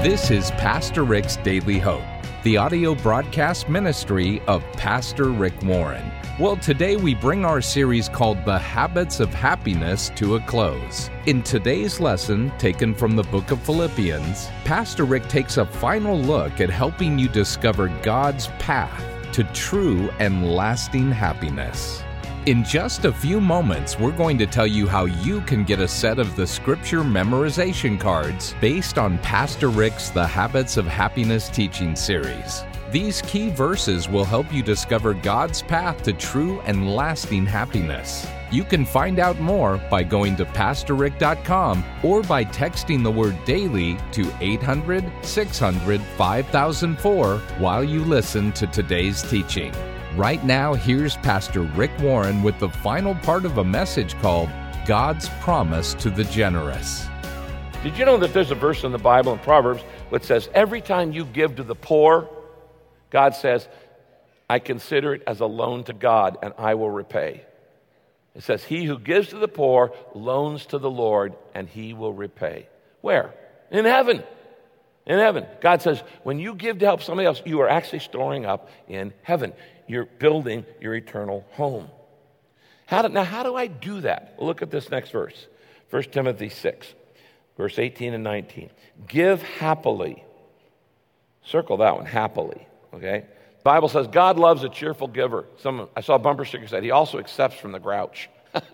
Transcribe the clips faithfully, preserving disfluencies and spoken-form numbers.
This is Pastor Rick's Daily Hope, the audio broadcast ministry of Pastor Rick Warren. Well, today we bring our series called The Habits of Happiness to a close. In today's lesson, taken from the book of Philippians, Pastor Rick takes a final look at helping you discover God's path to true and lasting happiness. In just a few moments, we're going to tell you how you can get a set of the scripture memorization cards based on Pastor Rick's The Habits of Happiness teaching series. These key verses will help you discover God's path to true and lasting happiness. You can find out more by going to pastor rick dot com or by texting the word DAILY to eight hundred, six hundred, five thousand four while you listen to today's teaching. Right now, here's Pastor Rick Warren with the final part of a message called God's Promise to the Generous. Did you know that there's a verse in the Bible in Proverbs that says every time you give to the poor, God says, I consider it as a loan to God and I will repay. It says, he who gives to the poor loans to the Lord and he will repay. Where? In heaven. In heaven. God says, when you give to help somebody else, you are actually storing up in heaven. You're building your eternal home. How do, now, how do I do that? Look at this next verse. First Timothy six, verse eighteen and nineteen. Give happily. Circle that one, happily. Okay? The Bible says God loves a cheerful giver. Some, I saw a bumper sticker said he also accepts from the grouch.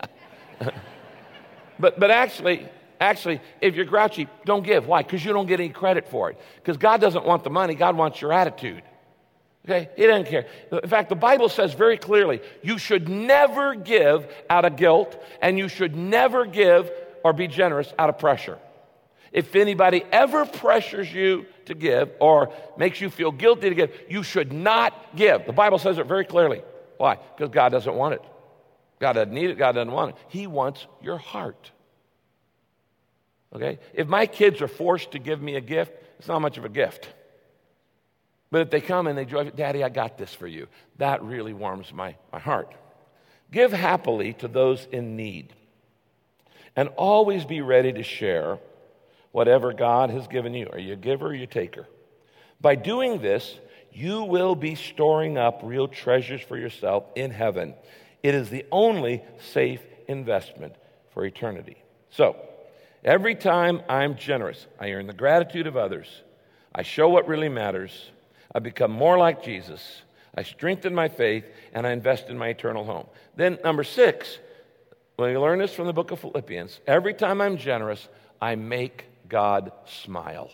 but but actually, actually, if you're grouchy, don't give. Why? Because you don't get any credit for it. Because God doesn't want the money. God wants your attitude. Okay? He doesn't care. In fact, the Bible says very clearly, you should never give out of guilt, and you should never give or be generous out of pressure. If anybody ever pressures you to give or makes you feel guilty to give, you should not give. The Bible says it very clearly. Why? Because God doesn't want it. God doesn't need it. God doesn't want it. He wants your heart. Okay? If my kids are forced to give me a gift, it's not much of a gift. But if they come and they drive, Daddy, I got this for you. That really warms my, my heart. Give happily to those in need. And always be ready to share whatever God has given you. Are you a giver or you a taker? By doing this, you will be storing up real treasures for yourself in heaven. It is the only safe investment for eternity. So, every time I'm generous, I earn the gratitude of others. I show what really matters. I become more like Jesus. I strengthen my faith, and I invest in my eternal home. Then, number six, when you learn this from the book of Philippians, every time I'm generous, I make God smile.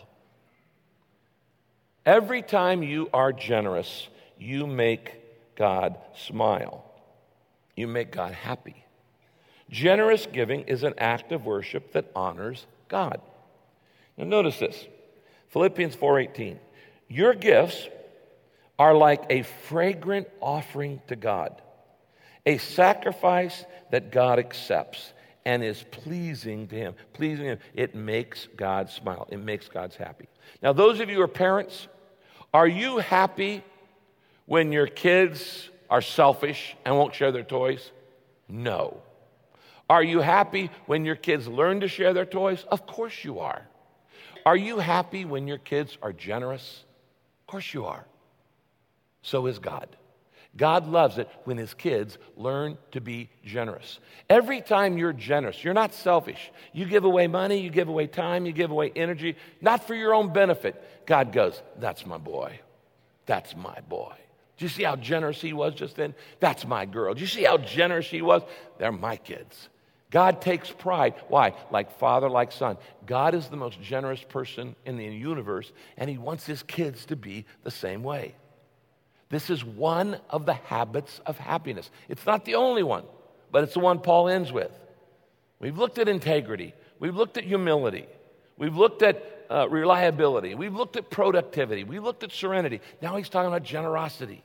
Every time you are generous, you make God smile. You make God happy. Generous giving is an act of worship that honors God. Now notice this. Philippians four eighteen. Your gifts are like a fragrant offering to God, a sacrifice that God accepts and is pleasing to him. Pleasing him. It makes God smile. It makes God happy. Now, those of you who are parents, are you happy when your kids are selfish and won't share their toys? No. Are you happy when your kids learn to share their toys? Of course you are. Are you happy when your kids are generous? Of course you are. So is God. God loves it when his kids learn to be generous. Every time you're generous, you're not selfish. You give away money, you give away time, you give away energy, not for your own benefit. God goes, that's my boy. That's my boy. Do you see how generous he was just then? That's my girl. Do you see how generous she was? They're my kids. God takes pride. Why? Like father, like son. God is the most generous person in the universe, and he wants his kids to be the same way. This is one of the habits of happiness. It's not the only one, but it's the one Paul ends with. We've looked at integrity. We've looked at humility. We've looked at uh, reliability. We've looked at productivity. We've looked at serenity. Now he's talking about generosity.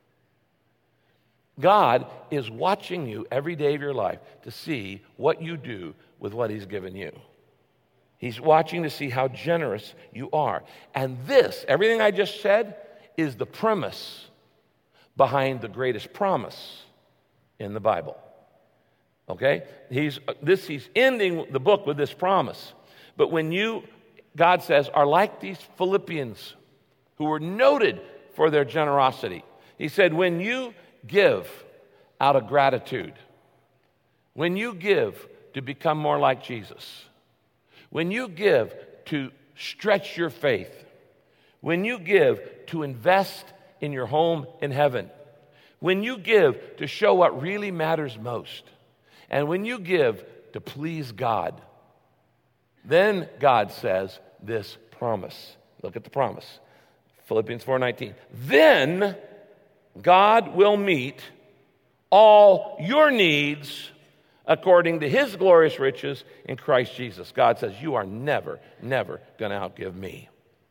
God is watching you every day of your life to see what you do with what he's given you. He's watching to see how generous you are. And this, everything I just said, is the premise behind the greatest promise in the Bible. Okay? He's this he's ending the book with this promise. But when you God says, are like these Philippians who were noted for their generosity. He said, when you give out of gratitude, when you give to become more like Jesus, when you give to stretch your faith, when you give to invest in your home in heaven, when you give to show what really matters most, and when you give to please God, then God says this promise. Look at the promise. Philippians four nineteen. Then God will meet all your needs according to his glorious riches in Christ Jesus. God says, you are never, never going to outgive me.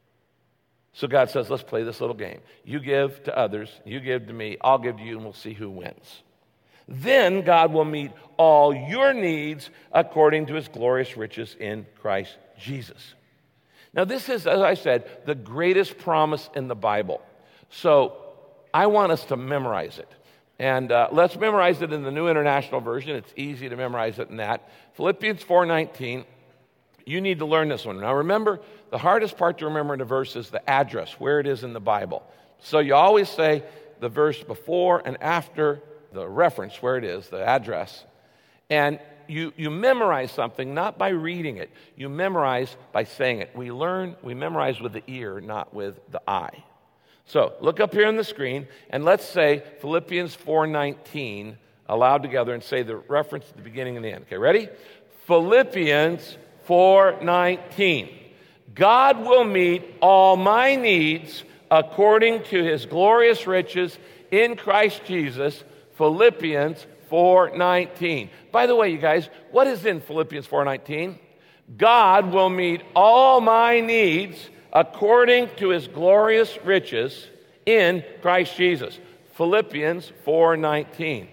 So God says, let's play this little game. You give to others, you give to me, I'll give to you, and we'll see who wins. Then God will meet all your needs according to his glorious riches in Christ Jesus. Now, this is, as I said, the greatest promise in the Bible. So I want us to memorize it. And uh, let's memorize it in the New International Version. It's easy to memorize it in that. Philippians four nineteen. You need to learn this one. Now, remember, the hardest part to remember in a verse is the address, where it is in the Bible. So you always say the verse before and after the reference, where it is, the address. And you, you memorize something not by reading it. You memorize by saying it. We learn, we memorize with the ear, not with the eye. So look up here on the screen, and let's say Philippians four nineteen aloud together and say the reference at the beginning and the end. Okay, ready? Philippians four nineteen. God will meet all my needs according to his glorious riches in Christ Jesus. Philippians four nineteen. By the way, you guys, what is in Philippians four nineteen? God will meet all my needs according to his glorious riches in Christ Jesus. Philippians four nineteen.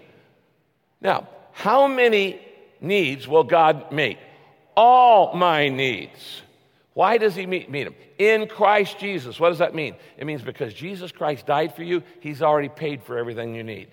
Now, how many needs will God meet? All my needs. Why does he meet, meet them? In Christ Jesus. What does that mean? It means because Jesus Christ died for you, he's already paid for everything you need.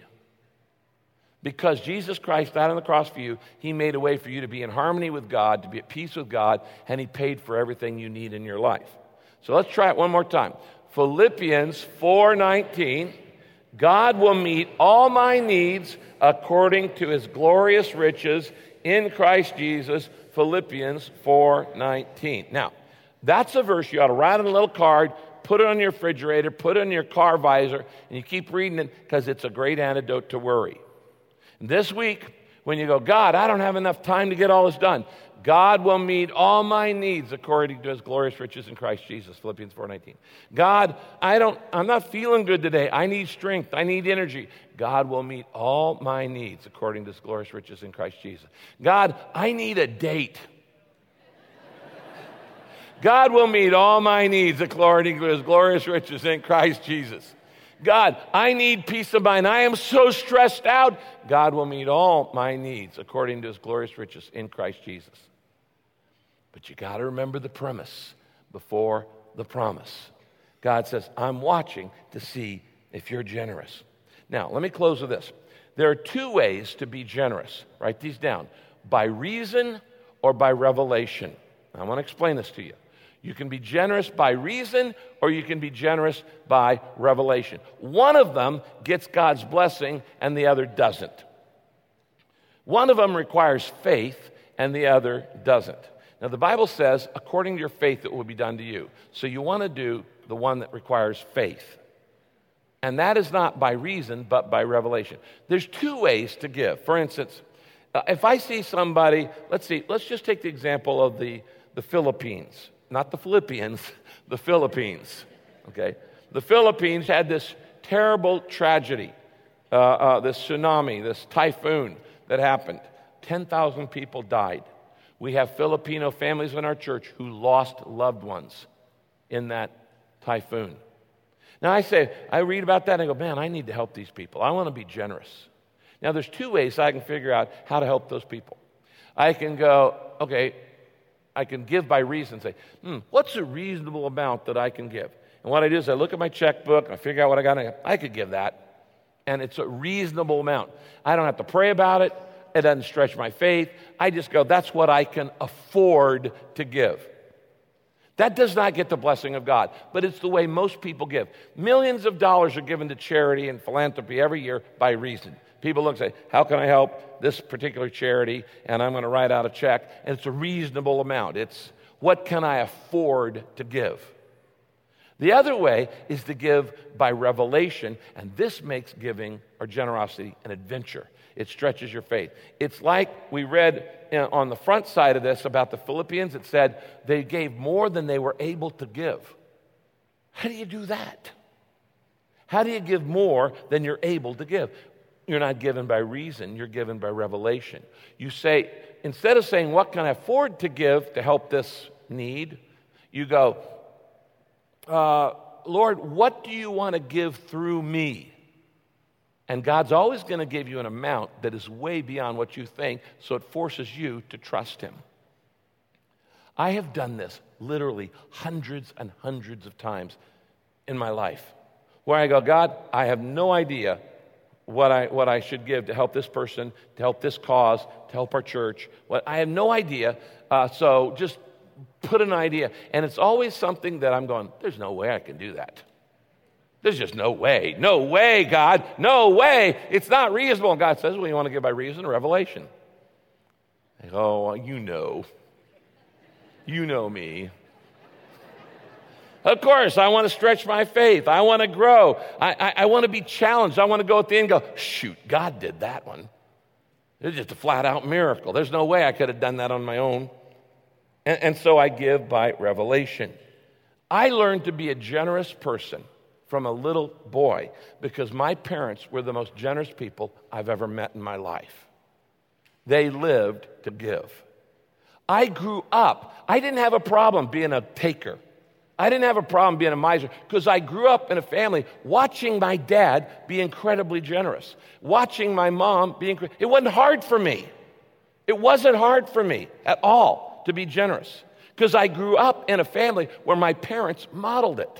Because Jesus Christ died on the cross for you, he made a way for you to be in harmony with God, to be at peace with God, and he paid for everything you need in your life. So let's try it one more time. Philippians four nineteen. God will meet all my needs according to his glorious riches in Christ Jesus. Philippians four nineteen. Now, that's a verse you ought to write on a little card, put it on your refrigerator, put it in your car visor, and you keep reading it because it's a great antidote to worry. And this week, when you go, God, I don't have enough time to get all this done, God will meet all my needs according to his glorious riches in Christ Jesus. Philippians four nineteen. God, I don't, I'm not feeling good today. I need strength. I need energy. God will meet all my needs according to his glorious riches in Christ Jesus. God, I need a date. God will meet all my needs according to his glorious riches in Christ Jesus. God, I need peace of mind. I am so stressed out. God will meet all my needs according to his glorious riches in Christ Jesus. But you got to remember the premise before the promise. God says, I'm watching to see if you're generous. Now, let me close with this. There are two ways to be generous. Write these down. By reason or by revelation. I want to explain this to you. You can be generous by reason or you can be generous by revelation. One of them gets God's blessing and the other doesn't. One of them requires faith and the other doesn't. Now, the Bible says, according to your faith, it will be done to you. So you want to do the one that requires faith. And that is not by reason, but by revelation. There's two ways to give. For instance, uh, if I see somebody, let's see, let's just take the example of the, the Philippines. Not the Philippians, the Philippines. Okay? The Philippines had this terrible tragedy, uh, uh, this tsunami, this typhoon that happened. ten thousand people died. We have Filipino families in our church who lost loved ones in that typhoon. Now I say, I read about that and I go, man, I need to help these people. I want to be generous. Now there's two ways I can figure out how to help those people. I can go, okay, I can give by reason, say, hmm, what's a reasonable amount that I can give? And what I do is I look at my checkbook and I figure out what I got. And I, I could give that. And it's a reasonable amount. I don't have to pray about it. It doesn't stretch my faith. I just go, that's what I can afford to give. That does not get the blessing of God, but it's the way most people give. Millions of dollars are given to charity and philanthropy every year by reason. People look and say, how can I help this particular charity? And I'm going to write out a check, and it's a reasonable amount. It's what can I afford to give? The other way is to give by revelation, and this makes giving or generosity an adventure. It stretches your faith. It's like we read on the front side of this about the Philippians. It said they gave more than they were able to give. How do you do that? How do you give more than you're able to give? You're not given by reason. You're given by revelation. You say, instead of saying, what can I afford to give to help this need? You go, uh, Lord, what do you want to give through me? And God's always going to give you an amount that is way beyond what you think, so it forces you to trust him. I have done this literally hundreds and hundreds of times in my life, where I go, God, I have no idea what I what I should give to help this person, to help this cause, to help our church. What I have no idea, uh, so just put an idea. And it's always something that I'm going, there's no way I can do that. There's just no way. No way, God. No way. It's not reasonable. And God says, well, you want to give by reason or revelation? I go, oh, well, you know. You know me. Of course, I want to stretch my faith. I want to grow. I, I, I want to be challenged. I want to go at the end and go, shoot, God did that one. It's just a flat-out miracle. There's no way I could have done that on my own. And, and so I give by revelation. I learned to be a generous person from a little boy because my parents were the most generous people I've ever met in my life. They lived to give. I grew up. I didn't have a problem being a taker. I didn't have a problem being a miser because I grew up in a family watching my dad be incredibly generous, watching my mom be incredibly. It wasn't hard for me. It wasn't hard for me at all to be generous because I grew up in a family where my parents modeled it.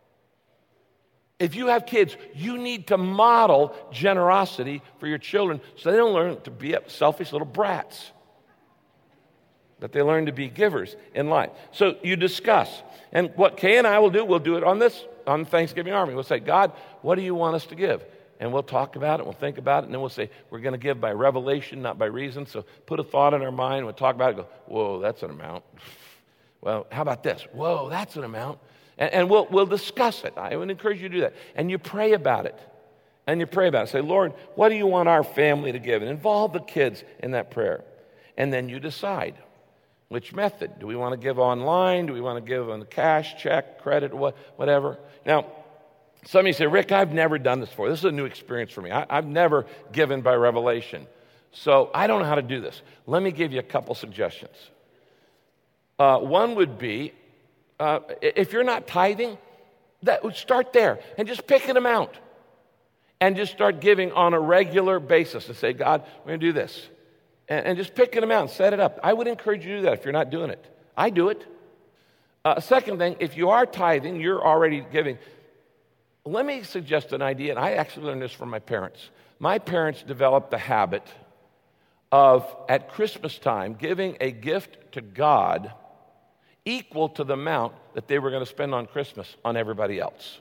If you have kids, you need to model generosity for your children so they don't learn to be selfish little brats, that they learn to be givers in life. So you discuss. And what Kay and I will do, we'll do it on this, on Thanksgiving Army. We'll say, God, what do you want us to give? And we'll talk about it, we'll think about it, and then we'll say, we're going to give by revelation, not by reason. So put a thought in our mind, we'll talk about it, go, whoa, that's an amount. Well, how about this? Whoa, that's an amount. And, and we'll, we'll discuss it. I would encourage you to do that. And you pray about it. And you pray about it. Say, Lord, what do you want our family to give? And involve the kids in that prayer. And then you decide. Which method? Do we want to give online? Do we want to give on cash, check, credit, what, whatever? Now, some of you say, Rick, I've never done this before. This is a new experience for me. I, I've never given by revelation. So I don't know how to do this. Let me give you a couple suggestions. Uh, one would be, uh, if you're not tithing, that would start there and just pick an amount and just start giving on a regular basis and say, God, we're going to do this. And just pick an amount, set it up. I would encourage you to do that if you're not doing it. I do it. Uh, second thing, if you are tithing, you're already giving. Let me suggest an idea, and I actually learned this from my parents. My parents developed the habit of, at Christmas time, giving a gift to God equal to the amount that they were going to spend on Christmas on everybody else.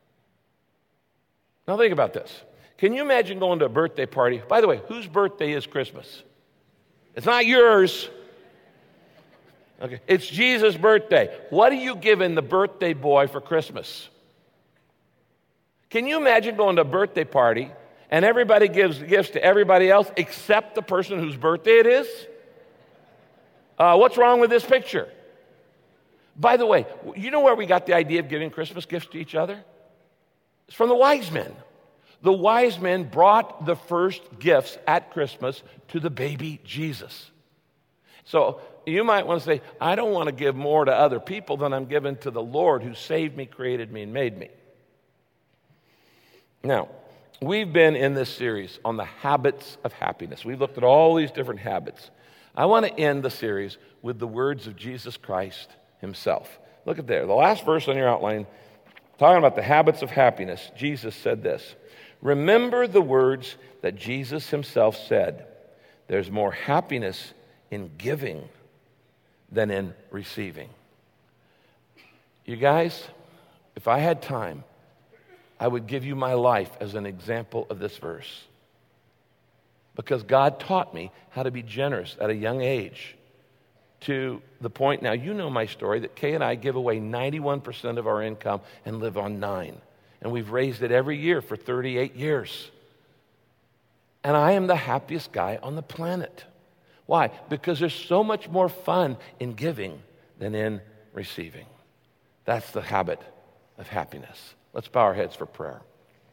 Now think about this. Can you imagine going to a birthday party? By the way, whose birthday is Christmas? It's not yours. Okay, it's Jesus' birthday. What are you giving the birthday boy for Christmas? Can you imagine going to a birthday party and everybody gives gifts to everybody else except the person whose birthday it is? Uh, what's wrong with this picture? By the way, you know where we got the idea of giving Christmas gifts to each other? It's from the wise men. The wise men brought the first gifts at Christmas to the baby Jesus. So you might want to say, I don't want to give more to other people than I'm giving to the Lord who saved me, created me, and made me. Now, we've been in this series on the habits of happiness. We've looked at all these different habits. I want to end the series with the words of Jesus Christ himself. Look at there. The last verse on your outline, talking about the habits of happiness, Jesus said this. Remember the words that Jesus himself said. There's more happiness in giving than in receiving. You guys, if I had time, I would give you my life as an example of this verse. Because God taught me how to be generous at a young age, to the point, now you know my story, that Kay and I give away ninety-one percent of our income and live on nine. And we've raised it every year for thirty-eight years. And I am the happiest guy on the planet. Why? Because there's so much more fun in giving than in receiving. That's the habit of happiness. Let's bow our heads for prayer.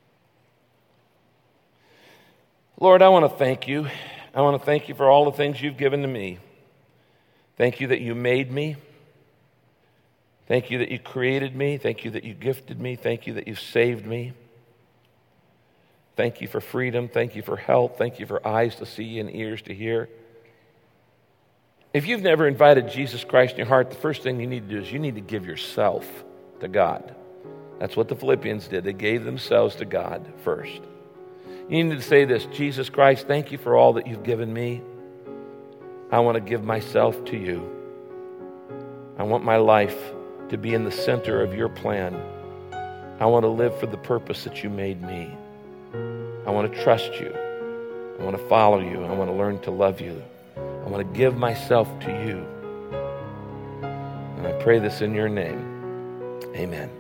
Lord, I want to thank you. I want to thank you for all the things you've given to me. Thank you that you made me. Thank you that you created me. Thank you that you gifted me. Thank you that you saved me. Thank you for freedom. Thank you for health. Thank you for eyes to see and ears to hear. If you've never invited Jesus Christ in your heart, the first thing you need to do is you need to give yourself to God. That's what the Philippians did. They gave themselves to God first. You need to say this: Jesus Christ, thank you for all that you've given me. I want to give myself to you. I want my life to be in the center of your plan. I want to live for the purpose that you made me. I want to trust you. I want to follow you. I want to learn to love you. I want to give myself to you. And I pray this in your name. Amen.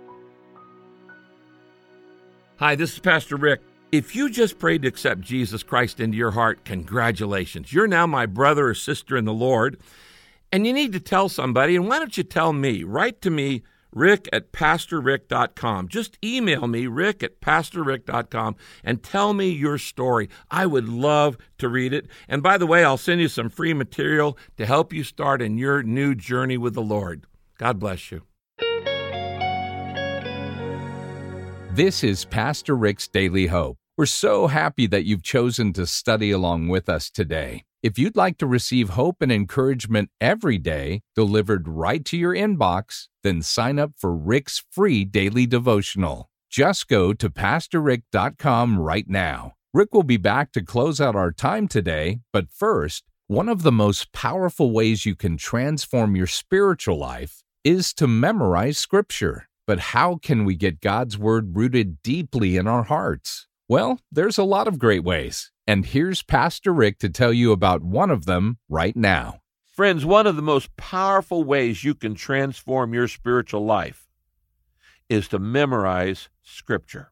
Hi, this is Pastor Rick. If you just prayed to accept Jesus Christ into your heart, congratulations. You're now my brother or sister in the Lord, and you need to tell somebody. And why don't you tell me? Write to me, rick at pastor rick dot com. Just email me, rick at pastor rick dot com, and tell me your story. I would love to read it. And by the way, I'll send you some free material to help you start in your new journey with the Lord. God bless you. This is Pastor Rick's Daily Hope. We're so happy that you've chosen to study along with us today. If you'd like to receive hope and encouragement every day, delivered right to your inbox, then sign up for Rick's free daily devotional. Just go to pastor rick dot com right now. Rick will be back to close out our time today, but first, one of the most powerful ways you can transform your spiritual life is to memorize Scripture. But how can we get God's Word rooted deeply in our hearts? Well, there's a lot of great ways, and here's Pastor Rick to tell you about one of them right now. Friends, one of the most powerful ways you can transform your spiritual life is to memorize Scripture.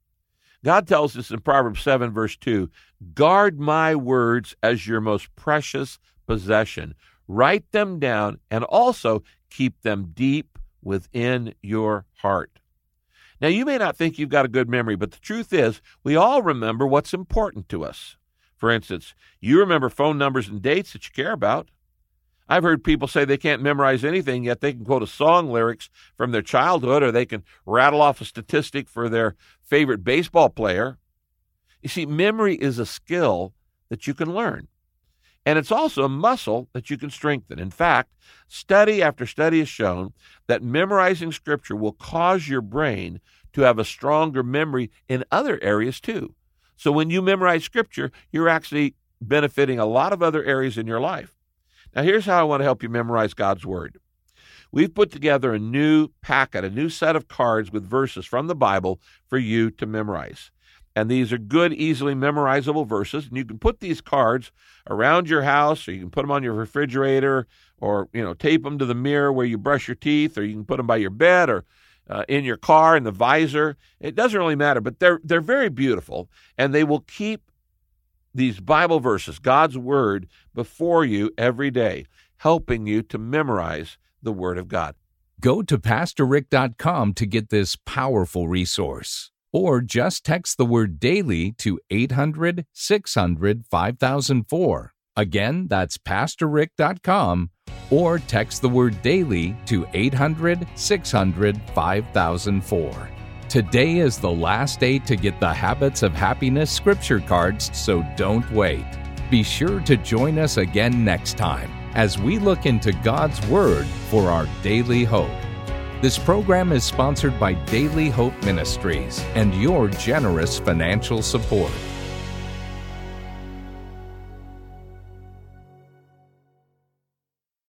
God tells us in Proverbs seven, verse two, guard my words as your most precious possession. Write them down and also keep them deep within your heart. Now, you may not think you've got a good memory, but the truth is, we all remember what's important to us. For instance, you remember phone numbers and dates that you care about. I've heard people say they can't memorize anything, yet they can quote a song lyrics from their childhood, or they can rattle off a statistic for their favorite baseball player. You see, memory is a skill that you can learn. And it's also a muscle that you can strengthen. In fact, study after study has shown that memorizing Scripture will cause your brain to have a stronger memory in other areas too. So when you memorize Scripture, you're actually benefiting a lot of other areas in your life. Now, here's how I want to help you memorize God's Word. We've put together a new packet, a new set of cards with verses from the Bible for you to memorize. And these are good, easily memorizable verses. And you can put these cards around your house, or you can put them on your refrigerator, or, you know, tape them to the mirror where you brush your teeth, or you can put them by your bed, or uh, in your car in the visor. It doesn't really matter, but they're they're very beautiful, and they will keep these Bible verses, God's Word, before you every day, helping you to memorize the Word of God. Go to pastor rick dot com to get this powerful resource. Or just text the word daily to eight hundred, six hundred, five thousand four. Again, that's pastor rick dot com, or text the word daily to eight hundred, six hundred, five thousand four. Today is the last day to get the Habits of Happiness scripture cards, so don't wait. Be sure to join us again next time as we look into God's Word for our daily hope. This program is sponsored by Daily Hope Ministries and your generous financial support.